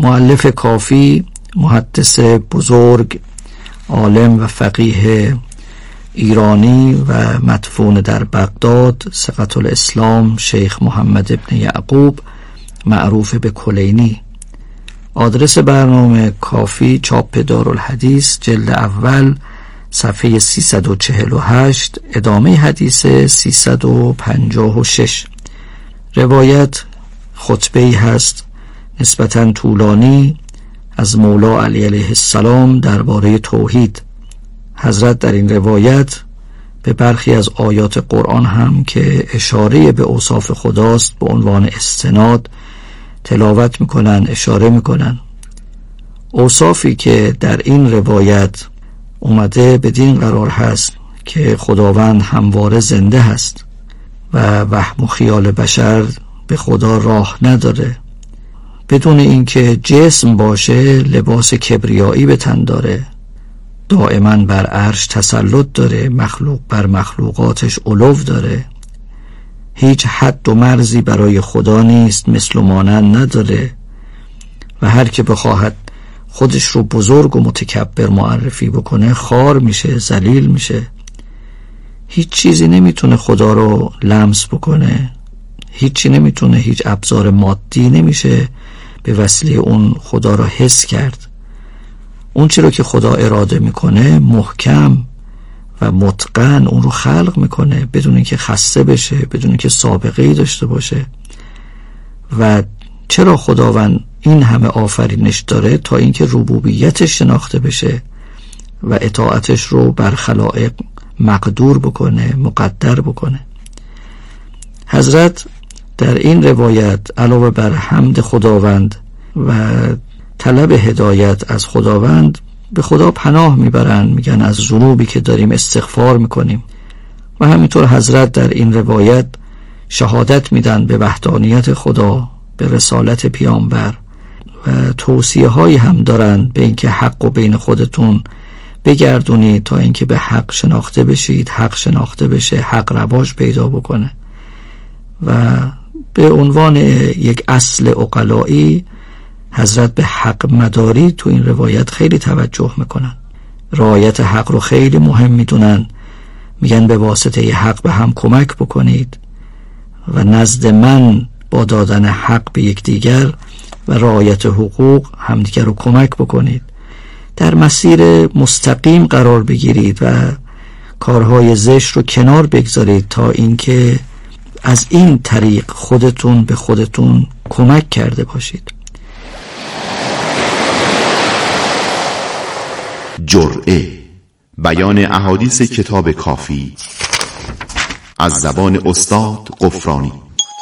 مؤلف کافی، محدث بزرگ، عالم و فقیه ایرانی و مدفون در بغداد، ثقة الاسلام، شیخ محمد ابن یعقوب معروف به کلینی. آدرس برنامه کافی، چاپ دارالحدیث، جلد اول، صفحه 348، ادامه حدیث 356. روایت خطبه‌ای هست نسبتاً طولانی از مولا علی علیه السلام درباره توحید. حضرت در این روایت به برخی از آیات قرآن هم که اشاره به اوصاف خداست به عنوان استناد تلاوت میکنن، اشاره میکنن. اوصافی که در این روایت اومده بدین قرار هست که خداوند همواره زنده هست و وهم و خیال بشر به خدا راه نداره، بدون اینکه جسم باشه لباس کبریایی به تن داره، دائما بر عرش تسلط داره، مخلوق بر مخلوقاتش علو داره، هیچ حد و مرزی برای خدا نیست، مثل و مانند نداره و هر که بخواهد خودش رو بزرگ و متکبر معرفی بکنه خار میشه، ذلیل میشه. هیچ چیزی نمیتونه خدا رو لمس بکنه، هیچی نمیتونه، هیچ ابزار مادی نمیشه به وسیله اون خدا رو حس کرد. اون چی رو که خدا اراده میکنه محکم و متقن اون رو خلق میکنه بدون اینکه خسته بشه، بدون اینکه سابقه‌ای داشته باشه. و چرا خداوند این همه آفرینش داره؟ تا اینکه ربوبیتش شناخته بشه و اطاعتش رو بر خلائق مقدور بکنه، مقدر بکنه. حضرت در این روایت علاوه بر حمد خداوند و طلب هدایت از خداوند به خدا پناه میبرن، میگن از ذنوبی که داریم استغفار میکنیم. و همینطور حضرت در این روایت شهادت میدن به وحدانیت خدا، به رسالت پیامبر و توصیه هایی هم دارن به اینکه حق و بین خودتون بگردونید تا اینکه به حق شناخته بشید، حق شناخته بشه، حق رواج پیدا بکنه. و به عنوان یک اصل عقلایی حضرت به حق مداری تو این روایت خیلی توجه میکنن، رعایت حق رو خیلی مهم میدونن. میگن به واسطه حق به هم کمک بکنید و نزد من با دادن حق به یکدیگر و رعایت حقوق همدیگر رو کمک بکنید، در مسیر مستقیم قرار بگیرید و کارهای زشت رو کنار بگذارید تا اینکه از این طریق خودتون به خودتون کمک کرده باشید. جرعه، بیان احادیث کتاب کافی از زبان استاد غفرانی.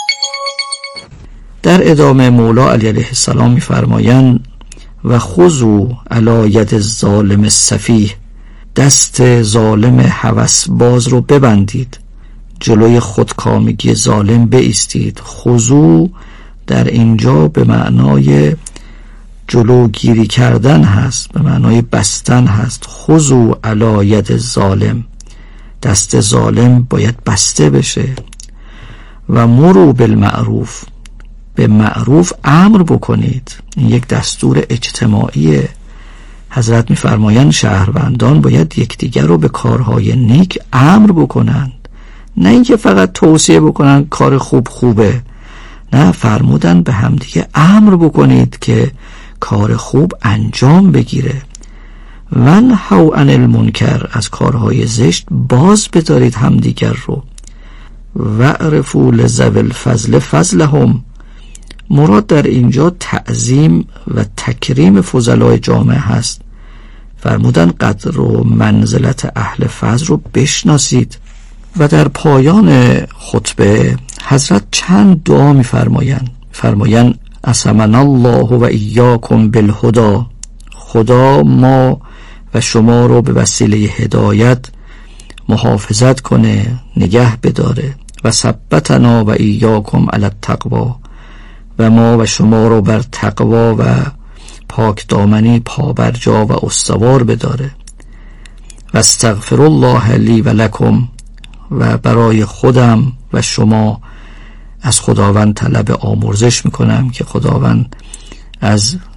در ادامه مولا علی علیه السلام می‌فرمایند و خذوا علی ید الظالم السفیه، دست ظالم هوسباز رو ببندید، جلوی خودکامگی ظالم بایستید. خضوع در اینجا به معنای جلوگیری کردن هست، به معنای بستن هست. خضوع علی ید الظالم، دست ظالم باید بسته بشه. و مروا بالمعروف، به معروف امر بکنید. این یک دستور اجتماعیه. حضرت می‌فرمایند شهروندان باید یکدیگر رو به کارهای نیک امر بکنند، نه اینکه فقط توصیه بکنن کار خوبه. نه، فرمودن به همدیگه امر بکنید که کار خوب انجام بگیره. ونهوا عن المنکر، از کارهای زشت باز بدارید همدیگر رو. واعرفوا لذوی الفضل فضلهم، مراد در اینجا تعظیم و تکریم فضلای جامعه هست. فرمودن قدر و منزلت اهل فضل رو بشناسید. و در پایان خطبه حضرت چند دعا می‌فرمایند اسمنا الله و ایاکم بالهدی، خدا ما و شما رو به وسیله هدایت محافظت کنه، نگه بداره. و ثبتنا و ایاکم علی التقوی، و ما و شما رو بر تقوا و پاک دامنی پابرجا و استوار بداره. و استغفر الله لی و لکم، و برای خودم و شما از خداوند طلب آمرزش میکنم که خداوند از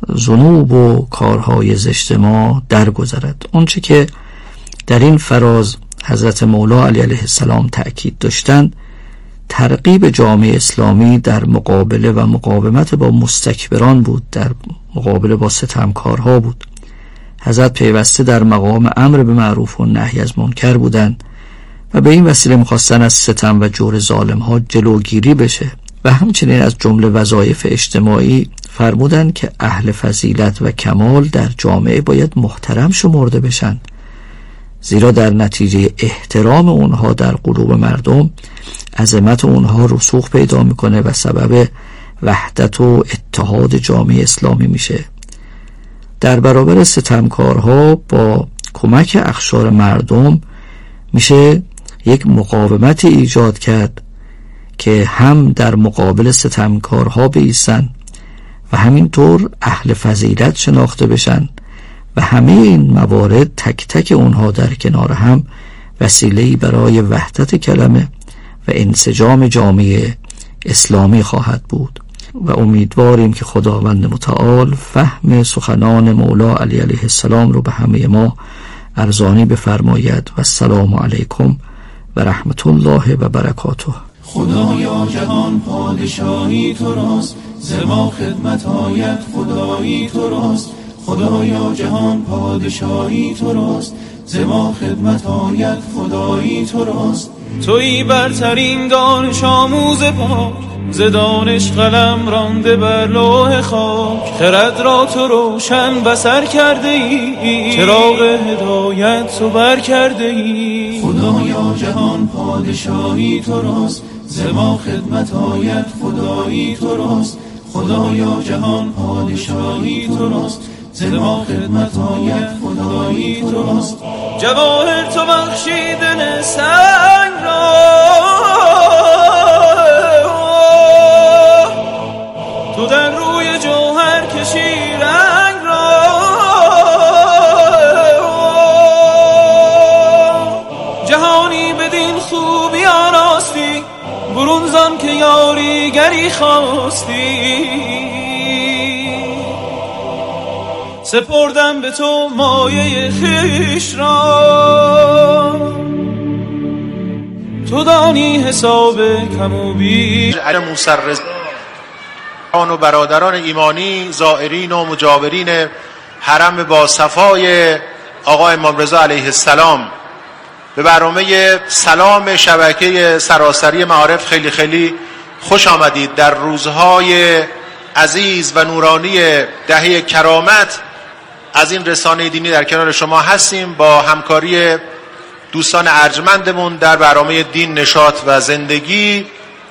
ذنوب و کارهای زشت ما درگذرد. اونچه که در این فراز حضرت مولا علی علیه السلام تأکید داشتند ترغیب جامعه اسلامی در مقابله و مقاومت با مستکبران بود، در مقابله با ستمکارها بود. حضرت پیوسته در مقام امر به معروف و نهی از منکر بودند و به این وسیله می‌خواستند از ستم و جور ظالم‌ها جلوگیری بشه و همچنین از جمله وظایف اجتماعی فرمودند که اهل فضیلت و کمال در جامعه باید محترم شمرده بشن، زیرا در نتیجه احترام اونها در قلوب مردم عظمت اونها رسوخ پیدا میکنه و سبب وحدت و اتحاد جامعه اسلامی میشه. در برابر ستمکارها با کمک اقشار مردم میشه یک مقاومت ایجاد کرد که هم در مقابل ستمکارها بایستن و همینطور اهل فضیلت شناخته بشن و همه این موارد تک تک اونها در کنار هم وسیله‌ای برای وحدت کلمه و انسجام جامعه اسلامی خواهد بود و امیدواریم که خداوند متعال فهم سخنان مولا علی علیه السلام رو به همه ما ارزانی بفرماید. و السلام علیکم و رحمت الله و برکاته. خدایا جهان پادشاهی تو راست، ز ما خدمت آید خدایی تو راست. خدایا جهان پادشاهی تو راست، ز ما خدمت آید خدایی تو راست. تویی برترین دانش آموز پاک، ز دانش قلم رانده بر لوح خاک. خرد را تو روشن بصر کرده ای، چراغ هدایت تو بر کرده ای. خدایا جهان پادشاهی تو راست، ز ما خدمت آید خدایی تو راست. خدایا جهان پادشاهی تو راست، ز ما خدمت آید خدایی تو راست. جواهر تو بخشیدن سنگ را، تو در روی جوهر کشی رنگ را. جهانی بدین خوبی آراستی، برون زان که یاری گری خواستی. سپردم به تو مایه خویش را، تو دانی حساب کم و بیش. موسرز و برادران ایمانی، زائرین و مجاورین حرم با صفای آقا امام رضا علیه السلام، به برنامه سلام شبکه سراسری معارف خیلی خیلی خوش آمدید. در روزهای عزیز و نورانی دهه کرامت از این رسانه دینی در کنار شما هستیم با همکاری دوستان ارجمندمون در برنامه دین، نشاط و زندگی،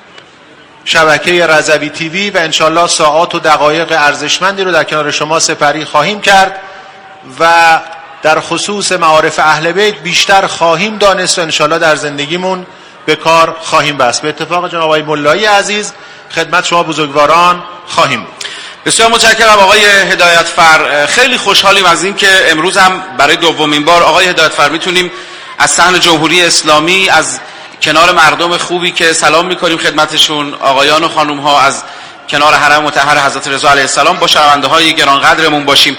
شبکه رضوی تیوی، و انشالله ساعات و دقایق ارزشمندی رو در کنار شما سپری خواهیم کرد و در خصوص معارف اهل بیت بیشتر خواهیم دانست و انشالله در زندگیمون به کار خواهیم بست. به اتفاق جناب آقای ملایی عزیز خدمت شما بزرگواران خواهیم بود. بسیار متشکرم آقای هدایتفر. خیلی خوشحالیم از این که امروز هم برای دومین بار آقای هدایتفر میتونیم از صحن جمهوری اسلامی، از کنار مردم خوبی که سلام میکنیم خدمتشون، آقایان و خانوم ها، از کنار حرم مطهر حضرت رضا علیه السلام با شنونده های گرانقدرمون باشیم.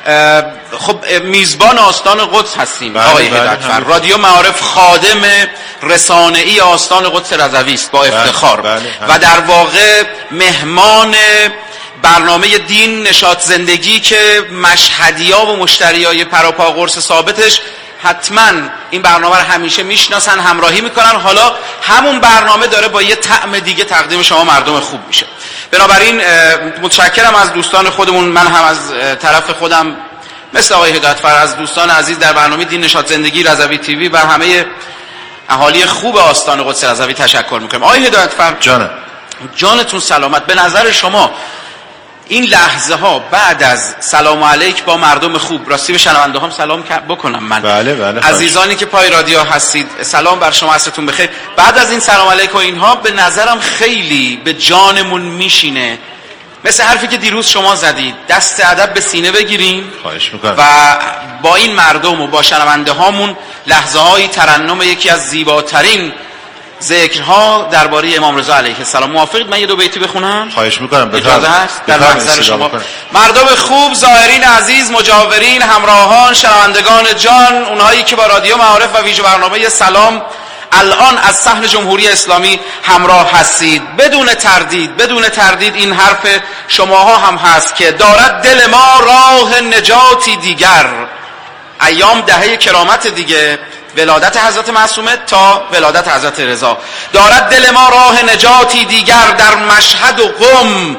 خب میزبان آستان قدس هستیم. آقای هدایتفر، رادیو معارف خادم رسانه‌ای آستان قدس رضوی است با افتخار و در واقع مهمان برنامه دین، نشاط، زندگی که مشهدی‌ها و مشتریای پراپا قرص ثابتش حتما این برنامه رو همیشه میشناسن، همراهی میکنن. حالا همون برنامه داره با یه طعم دیگه تقدیم شما مردم خوب میشه. بنابراین متشکرم از دوستان خودمون. من هم از طرف خودم مثل آقای هدایتفر از دوستان عزیز در برنامه دین، نشاط، زندگی رضوی تیوی و همه اهالی خوب آستان قدس رضوی تشکر میکنم. آقای هدایتفر جانتون سلامت. به نظر شما این لحظه ها بعد از سلام علیک با مردم خوب، راستی به شنونده هم سلام بکنم من. بله عزیزانی که پای رادیو هستید سلام بر شما، عصرتون بخیر. بعد از این سلام علیک و اینها به نظرم خیلی به جانمون میشینه، مثل حرفی که دیروز شما زدید، دست ادب به سینه بگیریم و با این مردم و با شنونده هامون لحظه های ترنم یکی از زیباترین ذکرها درباره امام رضا علیه السلام. موافقید من یه دو بیتی بخونم؟ خواهش میکنم. اجازه هست در محضر شما؟ مردم خوب، زائرین عزیز، مجاورین، همراهان، شنوندگان جان، اونهایی که با رادیو معارف و ویژه برنامه سلام الان از صحن جمهوری اسلامی همراه هستید، بدون تردید این حرف شماها هم هست که دارد دل ما راه نجاتی دیگر. ایام دهه کرامت دیگه، ولادت حضرت معصومه تا ولادت حضرت رضا. دارد دل ما راه نجاتی دیگر، در مشهد و قم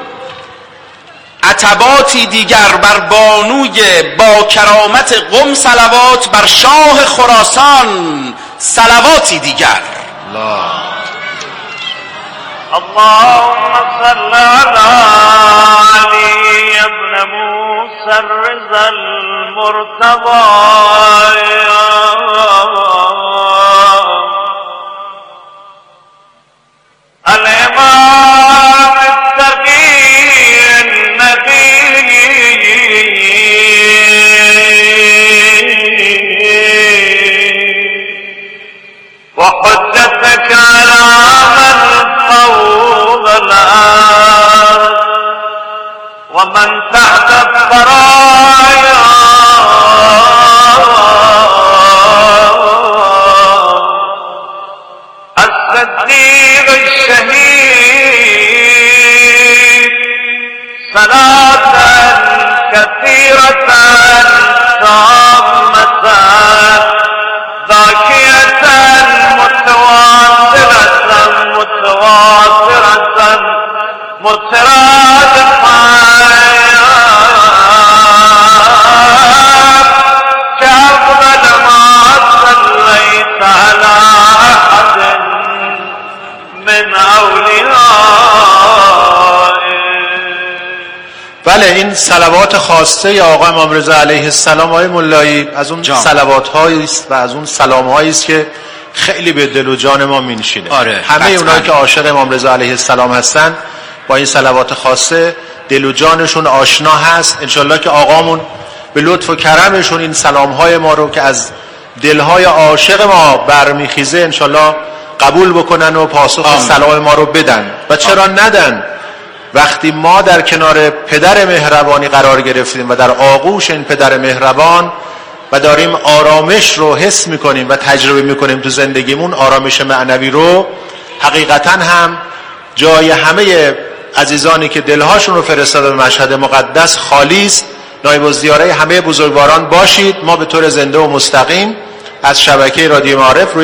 عتباتی دیگر، بر بانوی با کرامت قم صلوات، بر شاه خراسان صلواتی دیگر. اللهم صل على علي ابن موسى الرضا المرتضى الإمام التقي النبي وحجتك على من فوق الأرض ومن تحت الثرايا الصديق الشهيد صلاة كثيرة تامة ذاكية متواترة مترادفة كأفضل ما صليت على أحد من أوليائه. بله، این صلوات خواسته آقا امام رضا علیه السلام آقای ملایی از اون صلوات هایی است و از اون سلام هایی است که خیلی به دل و جان ما می‌نشینه. همه اونایی که عاشق امام رضا علیه السلام هستن با این صلوات خاصه دل و جانشون آشنا هست. انشالله که آقامون به لطف و کرمشون این سلام های ما رو که از دلهای عاشق ما برمیخیزه انشالله قبول بکنن و پاسخ سلام ما رو بدن. و چرا ندن؟ وقتی ما در کنار پدر مهربانی قرار گرفتیم و در آغوش این پدر مهربان و داریم آرامش رو حس میکنیم و تجربه میکنیم تو زندگیمون، آرامش معنوی رو، حقیقتا هم جای همه عزیزانی که دلهاشون رو فرستاده به مشهد مقدس خالی است. نایب الزیاره همه بزرگواران باشید. ما به طور زنده و مستقیم از شبکه رادیو معارف روی